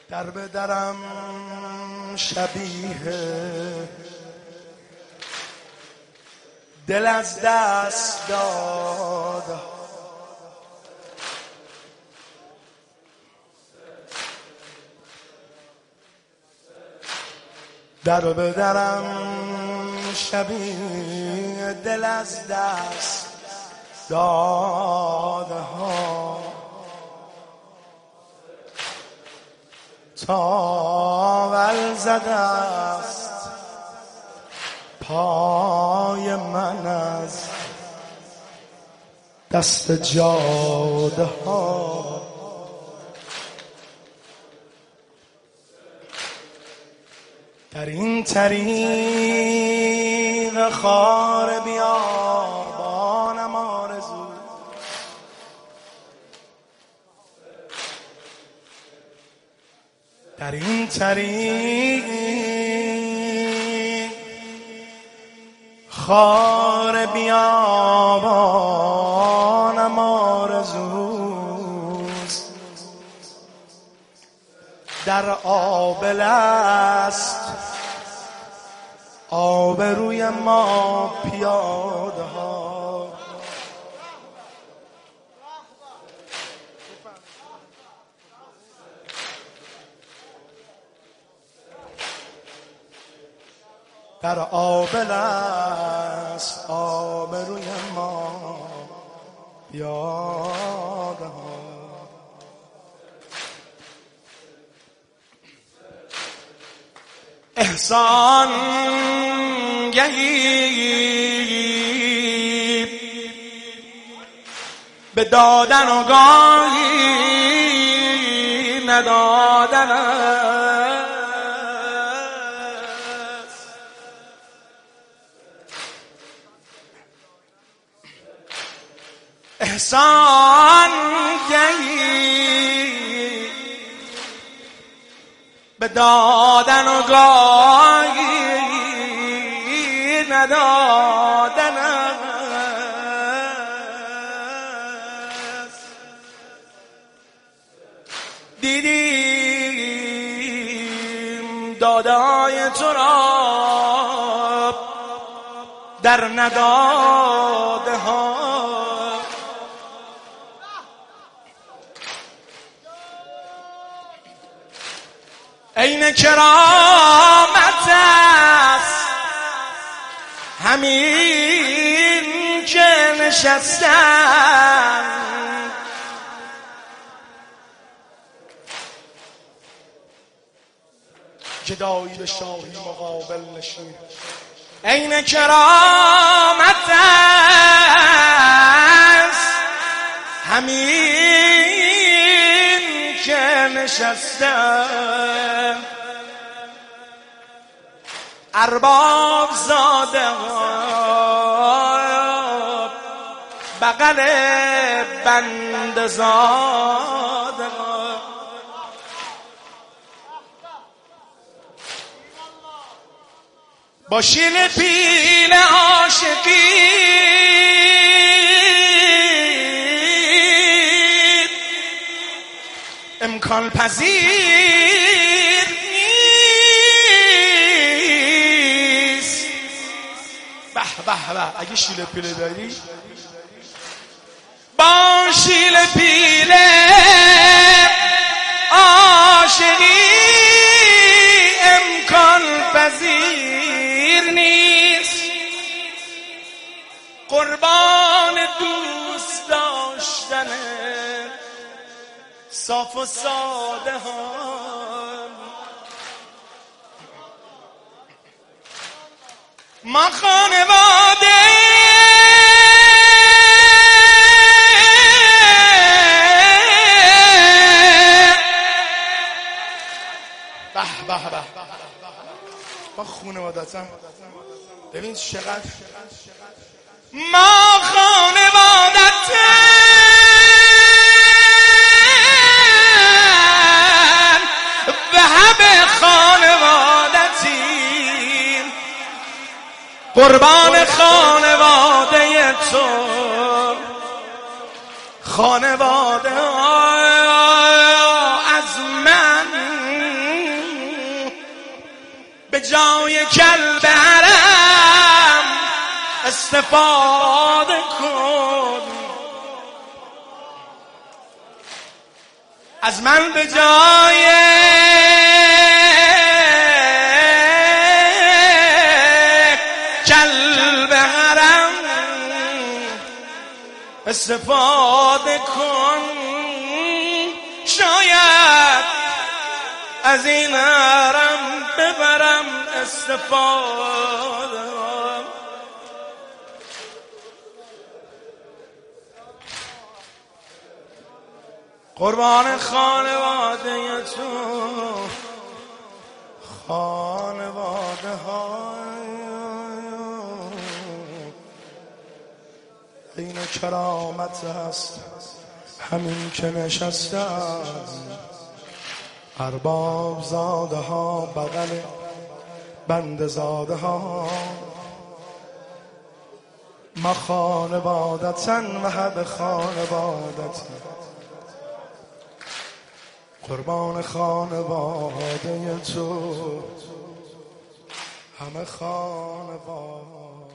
در به درم شبیه دل از دست داد، در به درم شبیه دل از دست داده ها، تاول زده است پای من از دست جاده ها. در این طریق خار بیابانم آرزو، در این طریق خار بیابانم آرزوست، در آبله است آبروی ما پیاده ها. در آبله است آبروی ما پیاده ها. احسان گهی به دادن و گاهی ندادن است، احسان گهی به دادن و گاهی ندادن است. دیدیم دادای تو را در نداده ها، عین کرامت است همین که نشستن، گدایی به شاهی مقابل نشین. عین کرامت است همین که نشستن، ارباب زاده بغل بند زاده با شیل پیل عاشقی امکان پذیر نیست. به به به، اگه شیل پیله داری با شیل پیله عاشقی امکان پذیر نیست. قربان دوست داشتن صاف و ساده ها، ما خانواده به به به، ما خانوادتم ببین چقدر، ما خانوادتم و همه خانوادتیم، قربان خانواده تو خانواده از من کلب حرم استفاده کن، از من به جای کلب حرم استفاده کن، شاید از این حرم ببرم استفاده. قربان خانواده تو، خانواده های این کرامت هست همین که نشستم، ارباب زاده ها بغل بند زاده ها، ما خانوادتن و حب خانوادتن، قربان خانواده تو همه خانواده.